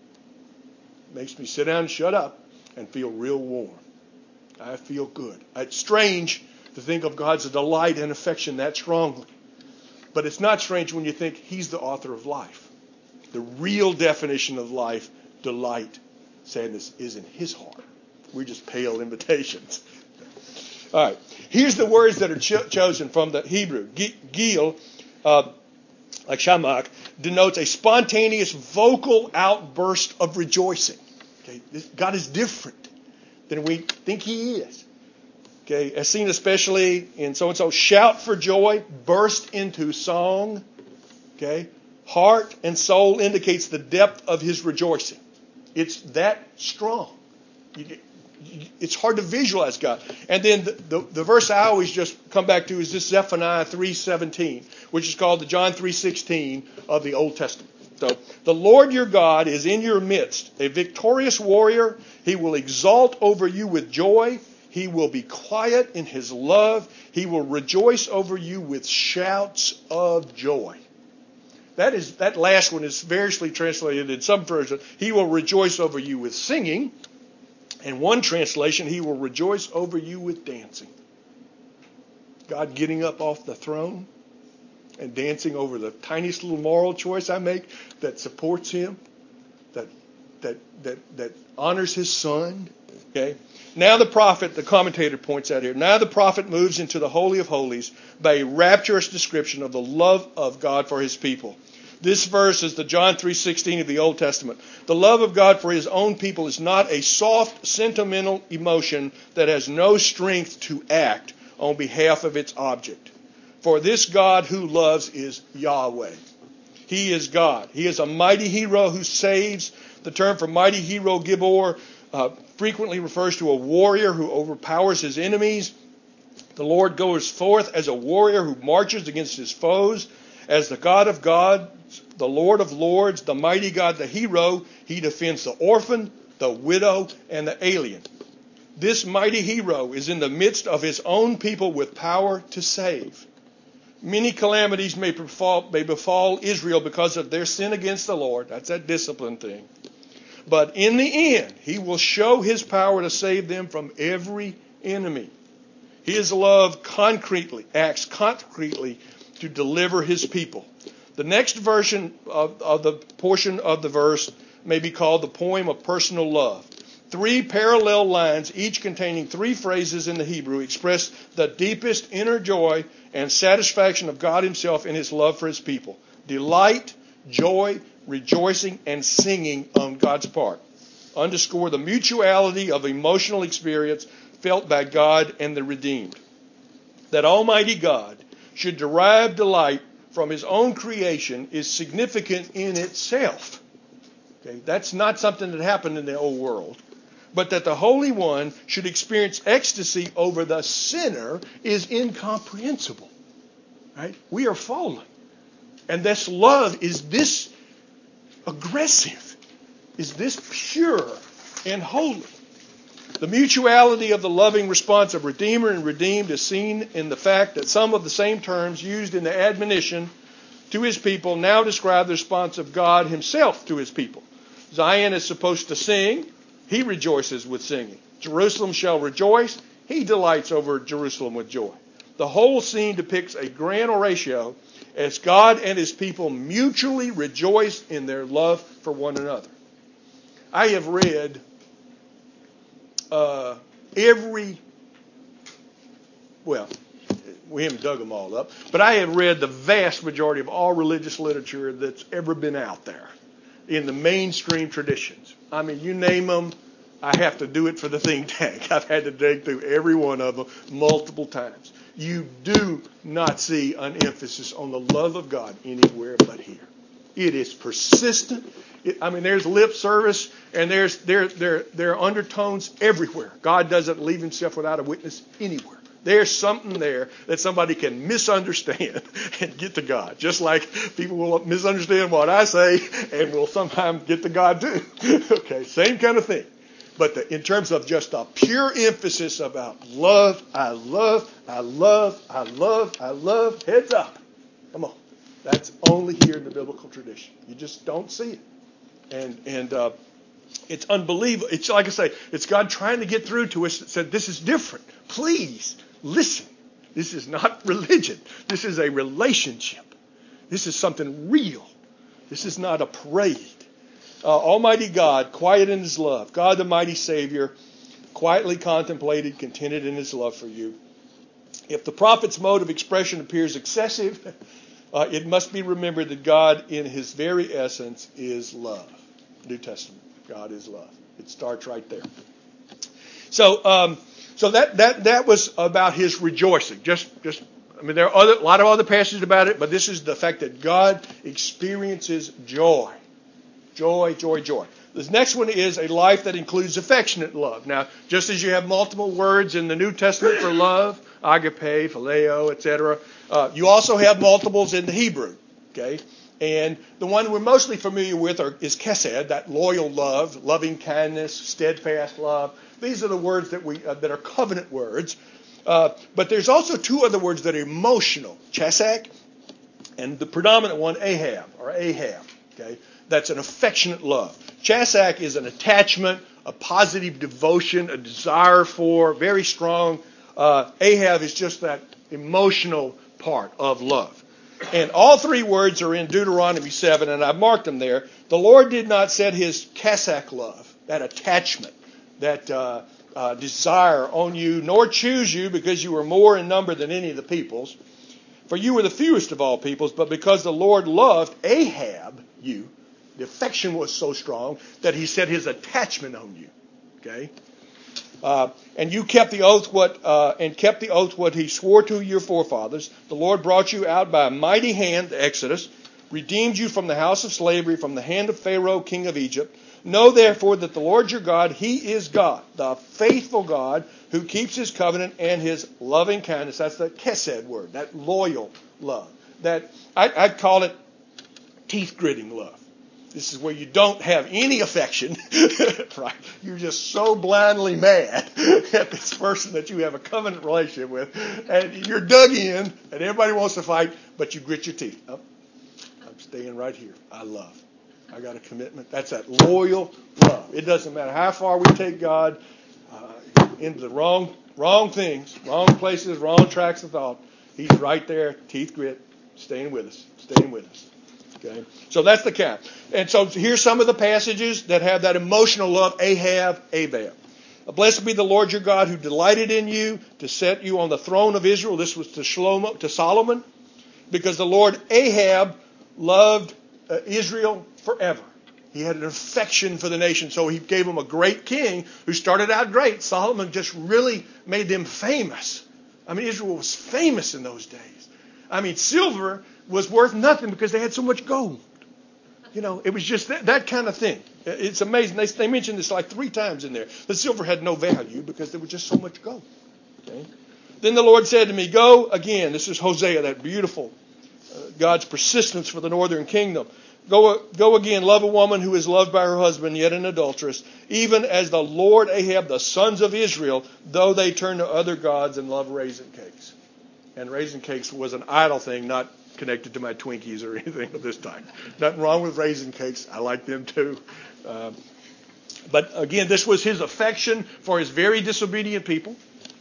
makes me sit down and shut up and feel real warm. I feel good. It's strange to think of God's delight and affection that strongly. But it's not strange when you think he's the author of life. The real definition of life, delight, sadness, is in his heart. We're just pale imitations. All right. Here's the words that are cho- chosen from the Hebrew. Gil, uh, like shamak, denotes a spontaneous vocal outburst of rejoicing. Okay? This, God is different than we think he is. Okay, as seen especially in so-and-so, shout for joy, burst into song. Okay, heart and soul indicates the depth of his rejoicing. It's that strong. You, you, it's hard to visualize God. And then the, the, the verse I always just come back to is this Zephaniah three seventeen, which is called the John three sixteen of the Old Testament. So, the Lord your God is in your midst, a victorious warrior. He will exalt over you with joy. He will be quiet in his love. He will rejoice over you with shouts of joy. That is that last one is variously translated in some versions. He will rejoice over you with singing. And one translation, he will rejoice over you with dancing. God getting up off the throne and dancing over the tiniest little moral choice I make that supports him, that that that that honors his son. Okay. Now the prophet, the commentator points out here, now the prophet moves into the Holy of Holies by a rapturous description of the love of God for his people. This verse is the John three sixteen of the Old Testament. The love of God for his own people is not a soft, sentimental emotion that has no strength to act on behalf of its object. For this God who loves is Yahweh. He is God. He is a mighty hero who saves. The term for mighty hero, Gibor, uh, frequently refers to a warrior who overpowers his enemies. The Lord goes forth as a warrior who marches against his foes. As the God of gods, the Lord of lords, the mighty God, the hero, he defends the orphan, the widow, and the alien. This mighty hero is in the midst of his own people with power to save. Many calamities may befall, may befall Israel because of their sin against the Lord. That's that discipline thing. But in the end, he will show his power to save them from every enemy. His love concretely acts concretely to deliver his people. The next version of, of the portion of the verse may be called the poem of personal love. Three parallel lines, each containing three phrases in the Hebrew, express the deepest inner joy and satisfaction of God himself in his love for his people. Delight, joy, rejoicing, and singing on God's part underscore the mutuality of emotional experience felt by God and the redeemed. That Almighty God should derive delight from his own creation is significant in itself. Okay? That's not something that happened in the old world. But that the Holy One should experience ecstasy over the sinner is incomprehensible. Right? We are fallen. And this love is this aggressive, is this pure and holy. The mutuality of the loving response of Redeemer and redeemed is seen in the fact that some of the same terms used in the admonition to his people now describe the response of God himself to his people. Zion is supposed to sing. He rejoices with singing. Jerusalem shall rejoice. He delights over Jerusalem with joy. The whole scene depicts a grand Oratio as God and his people mutually rejoice in their love for one another. I have read uh, every well, we haven't dug them all up, but I have read the vast majority of all religious literature that's ever been out there in the mainstream traditions. I mean, you name them, I have to do it for the think tank. I've had to dig through every one of them multiple times. You do not see an emphasis on the love of God anywhere but here. It is persistent. It, I mean, there's lip service, and there's there there there are undertones everywhere. God doesn't leave himself without a witness anywhere. There's something there that somebody can misunderstand and get to God. Just like people will misunderstand what I say and will sometimes get to God too. Okay, same kind of thing. But the, in terms of just a pure emphasis about love, I love, I love, I love, I love, heads up. Come on. That's only here in the biblical tradition. You just don't see it. And and uh, it's unbelievable. It's like I say, it's God trying to get through to us that said, this is different. Please listen. This is not religion. This is a relationship. This is something real. This is not a parade. Uh, Almighty God, quiet in his love. God the mighty Savior, quietly contemplated, contented in his love for you. If the prophet's mode of expression appears excessive, uh, it must be remembered that God in his very essence is love. New Testament, God is love. It starts right there. So um, so that, that, that was about his rejoicing. Just, just I mean, there are other, a lot of other passages about it, but this is the fact that God experiences joy. Joy, joy, joy. This next one is a life that includes affectionate love. Now, just as you have multiple words in the New Testament for love, agape, phileo, et cetera, uh, you also have multiples in the Hebrew. Okay, and the one we're mostly familiar with are, is chesed, that loyal love, loving kindness, steadfast love. These are the words that we uh, that are covenant words. Uh, but there's also two other words that are emotional, chesed, and the predominant one, ahab, or ahab. Okay. That's an affectionate love. Chasak is an attachment, a positive devotion, a desire for, very strong. Uh, Ahab is just that emotional part of love. And all three words are in Deuteronomy seven, and I marked them there. The Lord did not set his Chasak love, that attachment, that uh, uh, desire on you, nor choose you because you were more in number than any of the peoples. For you were the fewest of all peoples, but because the Lord loved Ahab, you, the affection was so strong that he set his attachment on you. Okay, uh, and you kept the oath what uh, and kept the oath what he swore to your forefathers. The Lord brought you out by a mighty hand, the Exodus, redeemed you from the house of slavery, from the hand of Pharaoh, king of Egypt. Know therefore that the Lord your God, he is God, the faithful God, who keeps his covenant and his loving kindness. That's the chesed word, that loyal love. That I, I'd call it teeth gritting love. This is where you don't have any affection, right? You're just so blindly mad at this person that you have a covenant relationship with, and you're dug in, and everybody wants to fight, but you grit your teeth. Oh, I'm staying right here. I love. I got a commitment. That's that loyal love. It doesn't matter how far we take God uh, into the wrong, wrong things, wrong places, wrong tracks of thought. He's right there, teeth grit, staying with us, staying with us. Okay, so that's the count. And so here's some of the passages that have that emotional love. Ahab, Abab. Blessed be the Lord your God who delighted in you to set you on the throne of Israel. This was to Shlomo, to Solomon, because the Lord Ahab loved uh, Israel forever. He had an affection for the nation, so he gave him a great king who started out great. Solomon just really made them famous. I mean, Israel was famous in those days. I mean, silver was worth nothing because they had so much gold. You know, it was just that, that kind of thing. It's amazing. They, they mentioned this like three times in there. The silver had no value because there was just so much gold. Okay? Then the Lord said to me, go again. This is Hosea, that beautiful uh, God's persistence for the northern kingdom. Go, go again, love a woman who is loved by her husband, yet an adulteress, even as the Lord Ahab, the sons of Israel, though they turn to other gods and love raisin cakes. And raisin cakes was an idol thing, not connected to my Twinkies or anything of this type. Nothing wrong with raisin cakes. I like them too. Um, but again, this was his affection for his very disobedient people.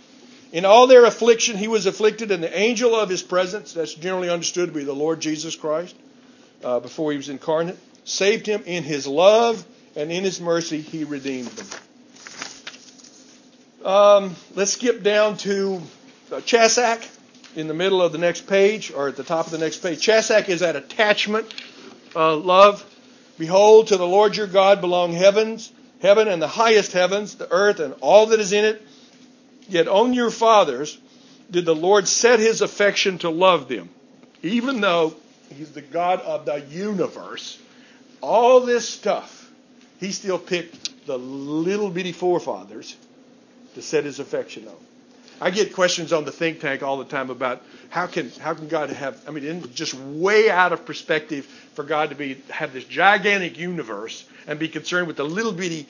In all their affliction, he was afflicted, and the angel of his presence, that's generally understood to be the Lord Jesus Christ, uh, before he was incarnate, saved him. In his love and in his mercy, he redeemed them. Um, let's skip down to Chasak in the middle of the next page or at the top of the next page. Chasak is that attachment, uh, love. Behold, to the Lord your God belong heavens, heaven and the highest heavens, the earth and all that is in it. Yet on your fathers did the Lord set his affection to love them. Even though he's the God of the universe, all this stuff, he still picked the little bitty forefathers to set his affection on. I get questions on the think tank all the time about how can how can God have, I mean, it's just way out of perspective for God to be have this gigantic universe and be concerned with the little bitty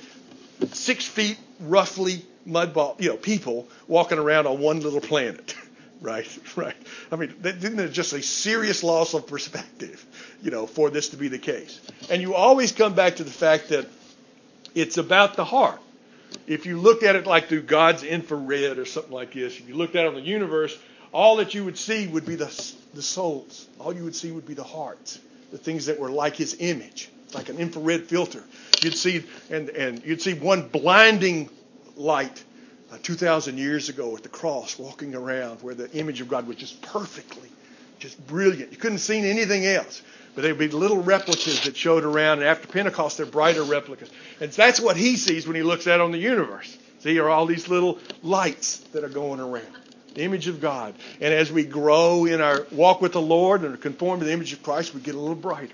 six feet roughly mud ball, you know, people walking around on one little planet. Right, right. I mean, isn't it just a serious loss of perspective, you know, for this to be the case? And you always come back to the fact that it's about the heart. If you looked at it like through God's infrared or something like this, if you looked out on the universe, all that you would see would be the the souls. All you would see would be the hearts, the things that were like his image, like an infrared filter. You'd see, and, and you'd see one blinding light uh, two thousand years ago at the cross walking around where the image of God was just perfectly, just brilliant. You couldn't see anything else. But there would be little replicas that showed around, and after Pentecost, they're brighter replicas. And that's what he sees when he looks out on the universe. See, are all these little lights that are going around. The image of God. And as we grow in our walk with the Lord and conform to the image of Christ, we get a little brighter.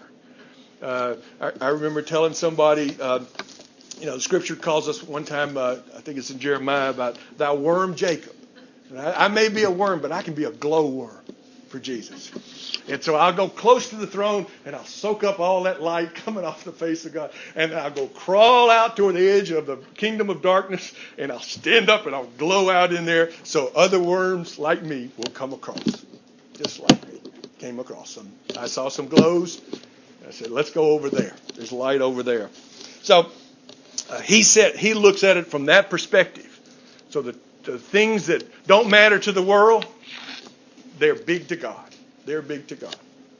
Uh, I, I remember telling somebody, uh, you know, the Scripture calls us one time, uh, I think it's in Jeremiah, about thou worm Jacob. And I, I may be a worm, but I can be a glowworm for Jesus. And so I'll go close to the throne and I'll soak up all that light coming off the face of God. And I'll go crawl out toward the edge of the kingdom of darkness and I'll stand up and I'll glow out in there so other worms like me will come across. Just like me came across them. I saw some glows. I said, let's go over there. There's light over there. So uh, he said he looks at it from that perspective. So the, the things that don't matter to the world, they're big to God. They're big to God.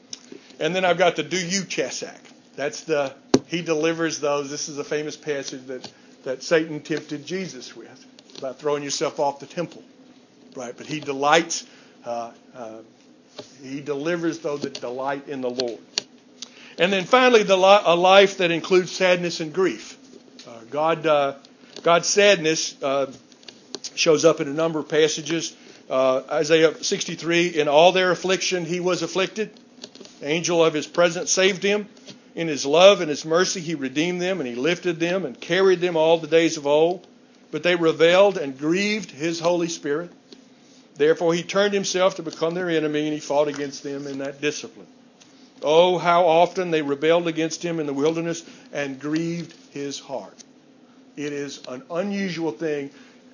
And then I've got the do you Chasak. That's the, he delivers those. This is a famous passage that, that Satan tempted Jesus with about throwing yourself off the temple. Right? But he delights, uh, uh, he delivers those that delight in the Lord. And then finally, the li- a life that includes sadness and grief. Uh, God, uh, God's sadness uh, shows up in a number of passages. Uh, Isaiah sixty-three, in all their affliction he was afflicted. The angel of his presence saved him. In his love and his mercy he redeemed them, and he lifted them and carried them all the days of old. But they rebelled and grieved his Holy Spirit. Therefore he turned himself to become their enemy, and he fought against them in that discipline. Oh, how often they rebelled against him in the wilderness and grieved his heart. It is an unusual thing.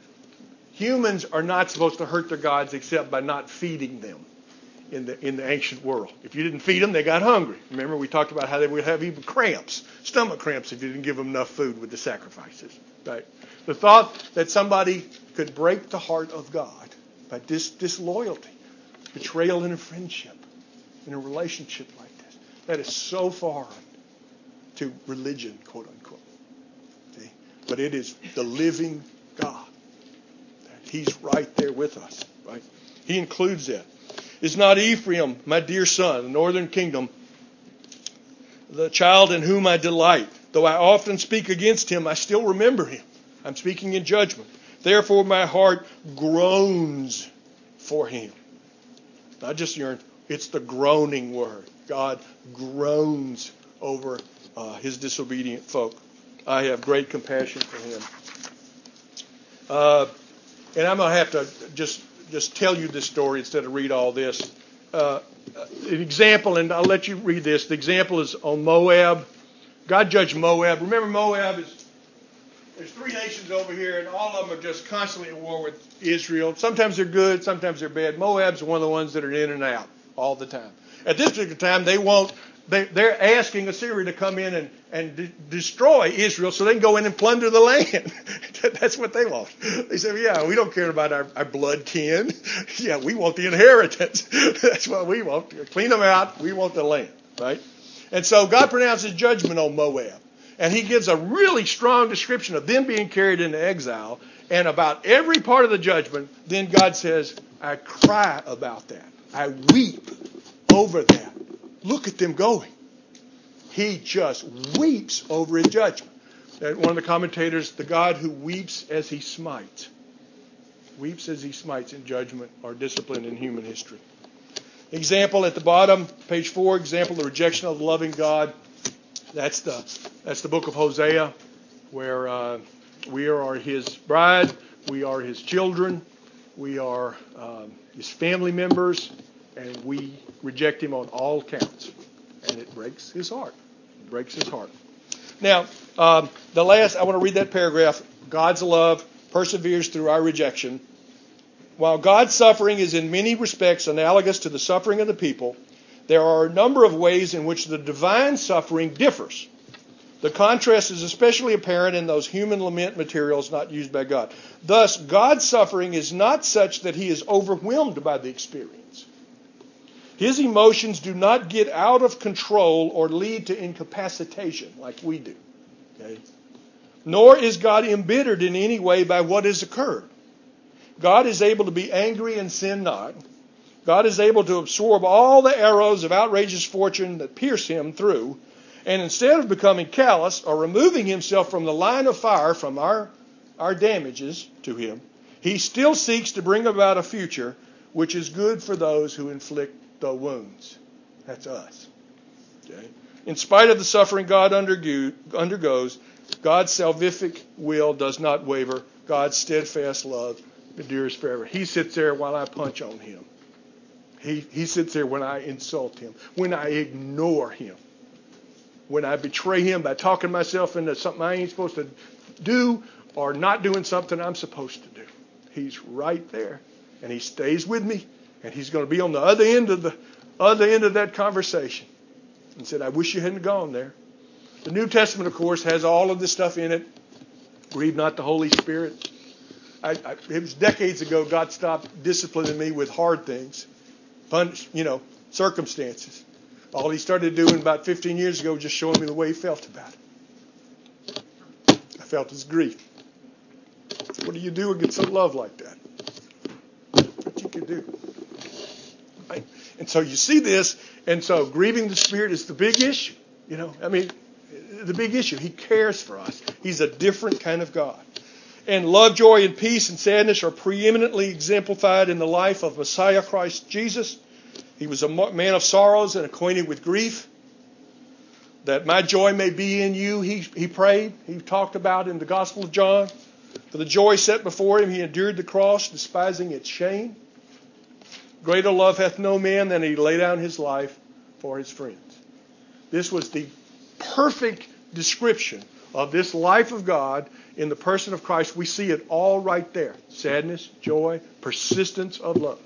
Humans are not supposed to hurt their gods except by not feeding them in the in the ancient world. If you didn't feed them, they got hungry. Remember, we talked about how they would have even cramps, stomach cramps, if you didn't give them enough food with the sacrifices. Right? The thought that somebody could break the heart of God by dis- disloyalty, betrayal in a friendship, in a relationship like this, that is so foreign to religion, quote unquote. See? But it is the living God. He's right there with us, right? He includes that. Is not Ephraim, my dear son, the northern kingdom, the child in whom I delight? Though I often speak against him, I still remember him. I'm speaking in judgment. Therefore my heart groans for him. Not just yearns, it's the groaning word. God groans over uh, his disobedient folk. I have great compassion for him. Uh, And I'm going to have to just just tell you this story instead of read all this. Uh, an example, and I'll let you read this. The example is on Moab. God judged Moab. Remember, Moab is, there's three nations over here, and all of them are just constantly at war with Israel. Sometimes they're good, sometimes they're bad. Moab's one of the ones that are in and out all the time. At this particular time, they won't. They, they're asking Assyria to come in and, and de- destroy Israel so they can go in and plunder the land. That's what they want. They say, yeah, we don't care about our, our blood kin. Yeah, we want the inheritance. That's what we want. Clean them out. We want the land, right? And so God pronounces judgment on Moab. And he gives a really strong description of them being carried into exile. and about every part of the judgment, then God says, I cry about that. I weep over that. Look at them going. He just weeps over his judgment. And one of the commentators, the God who weeps as he smites. Weeps as he smites in judgment or discipline in human history. Example at the bottom, page four, example, the rejection of the loving God. That's the that's the book of Hosea, where uh, we are his bride, we are his children, we are um, his family members, and we reject him on all counts. And it breaks his heart. It breaks his heart. Now, um, the last, I want to read that paragraph. God's love perseveres through our rejection. While God's suffering is in many respects analogous to the suffering of the people, there are a number of ways in which the divine suffering differs. The contrast is especially apparent in those human lament materials not used by God. Thus, God's suffering is not such that he is overwhelmed by the experience. His emotions do not get out of control or lead to incapacitation like we do. Okay? Nor is God embittered in any way by what has occurred. God is able to be angry and sin not. God is able to absorb all the arrows of outrageous fortune that pierce him through, and instead of becoming callous or removing himself from the line of fire from our, our damages to him, he still seeks to bring about a future which is good for those who inflict the wounds. That's us. Okay? In spite of the suffering God undergo, undergoes, God's salvific will does not waver. God's steadfast love endures forever. He sits there while I punch on him. He, he sits there when I insult him, when I ignore him, when I betray him by talking myself into something I ain't supposed to do or not doing something I'm supposed to do. He's right there, and he stays with me, and he's going to be on the other end of the other end of that conversation. And said, I wish you hadn't gone there. The New Testament, of course, has all of this stuff in it. Grieve not the Holy Spirit. I, I, it was decades ago God stopped disciplining me with hard things, punish, you know, circumstances. All he started doing about fifteen years ago was just showing me the way he felt about it. I felt his grief. What do you do against a love like that? What you can do. Right? And so you see this, and so grieving the Spirit is the big issue. You know, I mean, the big issue. He cares for us. He's a different kind of God. And love, joy, and peace and sadness are preeminently exemplified in the life of Messiah Christ Jesus. He was a man of sorrows and acquainted with grief. That my joy may be in you, he, he prayed. He talked about in the Gospel of John. For the joy set before him, he endured the cross, despising its shame. Greater love hath no man than he lay down his life for his friends. This was the perfect description of this life of God in the person of Christ. We see it all right there. Sadness, joy, persistence of love.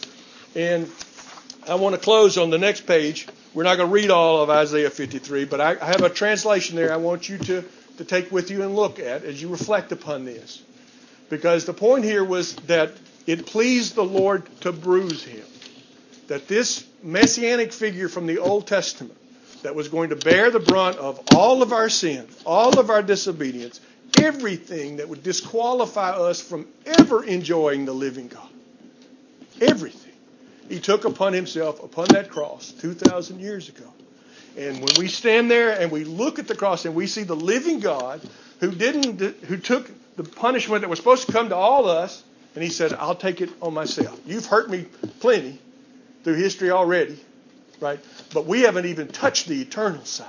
And I want to close on the next page. We're not going to read all of Isaiah fifty-three, but I have a translation there I want you to, to take with you and look at as you reflect upon this. Because the point here was that it pleased the Lord to bruise him. That this messianic figure from the Old Testament that was going to bear the brunt of all of our sin, all of our disobedience, everything that would disqualify us from ever enjoying the living God. Everything. He took upon himself upon that cross two thousand years ago. And when we stand there and we look at the cross and we see the living God who didn't, who took the punishment that was supposed to come to all of us, and he said, I'll take it on myself. You've hurt me plenty through history already, right? But we haven't even touched the eternal side.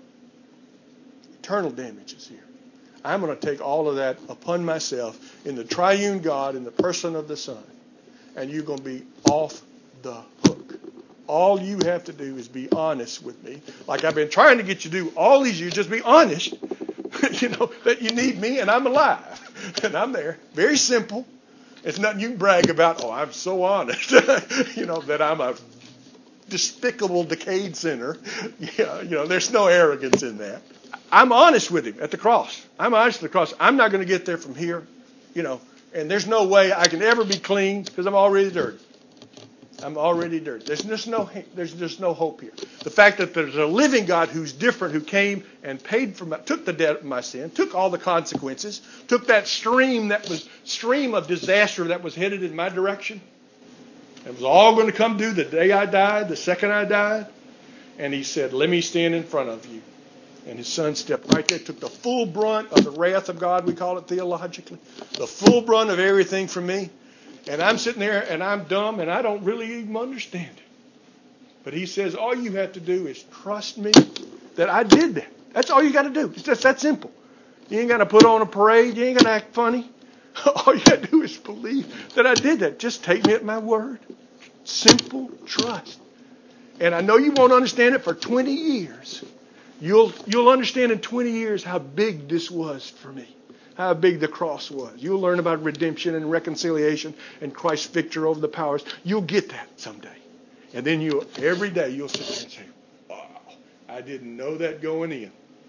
Eternal damages here. I'm going to take all of that upon myself in the triune God, in the person of the Son. And you're going to be off the hook. All you have to do is be honest with me. Like I've been trying to get you to do all these years, just be honest. You know, that you need me and I'm alive. And I'm there. Very simple. It's nothing you can brag about. Oh, I'm so honest. You know, that I'm a despicable, decayed sinner. Yeah, you know, there's no arrogance in that. I'm honest with him at the cross. I'm honest at the cross. I'm not going to get there from here. You know, and there's no way I can ever be clean because I'm already dirty. I'm already dirty. There's just no there's just no hope here. The fact that there's a living God who's different, who came and paid for my, took the debt of my sin, took all the consequences, took that stream that was stream of disaster that was headed in my direction. It was all going to come due the day I died, the second I died. And he said, let me stand in front of you. And his son stepped right there, took the full brunt of the wrath of God, we call it theologically, the full brunt of everything for me. And I'm sitting there and I'm dumb and I don't really even understand it. But he says, all you have to do is trust me that I did that. That's all you got to do. It's just that simple. You ain't got to put on a parade. You ain't got to act funny. All you got to do is believe that I did that. Just take me at my word. Simple trust. And I know you won't understand it for twenty years. You'll you'll understand in twenty years how big this was for me. How big the cross was. You'll learn about redemption and reconciliation and Christ's victory over the powers. You'll get that someday. And then you every day you'll sit there and say, wow, I didn't know that going in.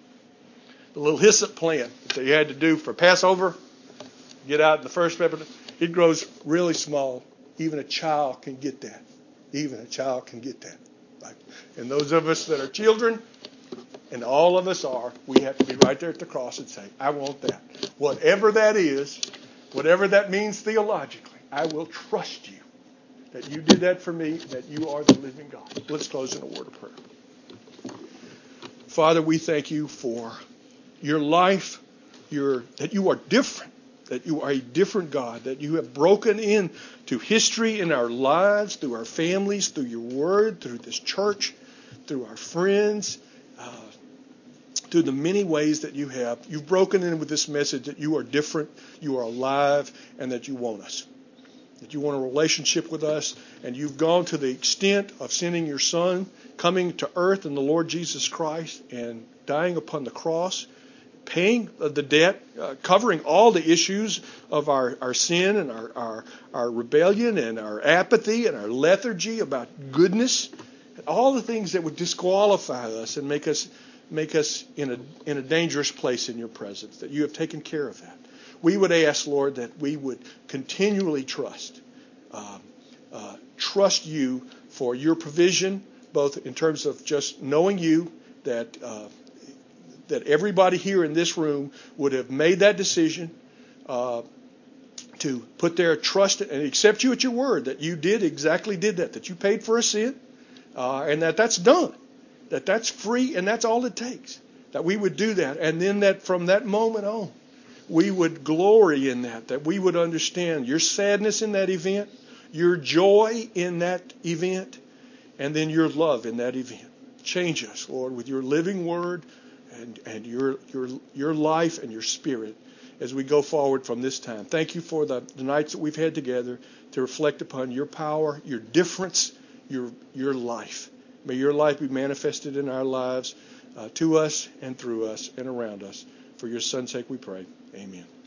The little hyssop plant that you had to do for Passover, get out in the first pepper, it grows really small. Even a child can get that. Even a child can get that. Right? And those of us that are children, and all of us are, we have to be right there at the cross and say, I want that. Whatever that is, whatever that means theologically, I will trust you that you did that for me, that you are the living God. Let's close in a word of prayer. Father, we thank you for your life, your that you are different, that you are a different God, that you have broken into history in our lives, through our families, through your word, through this church, through our friends, uh, through the many ways that you have. You've broken in with this message that you are different, you are alive, and that you want us. That you want a relationship with us, and you've gone to the extent of sending your Son, coming to earth in the Lord Jesus Christ, and dying upon the cross, paying the debt, uh, covering all the issues of our, our sin and our, our, our rebellion and our apathy and our lethargy about goodness, and all the things that would disqualify us and make us make us in a in a dangerous place in your presence, that you have taken care of that. We would ask, Lord, that we would continually trust, um, uh, trust you for your provision, both in terms of just knowing you, that uh, that everybody here in this room would have made that decision uh, to put their trust and accept you at your word, that you did exactly did that, that you paid for a sin, uh, and that that's done, that that's free, and that's all it takes. That we would do that, and then that from that moment on, we would glory in that, that we would understand your sadness in that event, your joy in that event, and then your love in that event. Change us, Lord, with your living word and, and your, your, your life and your spirit as we go forward from this time. Thank you for the, the nights that we've had together to reflect upon your power, your difference, your, your life. May your life be manifested in our lives, uh, to us and through us and around us. For your Son's sake we pray. Amen.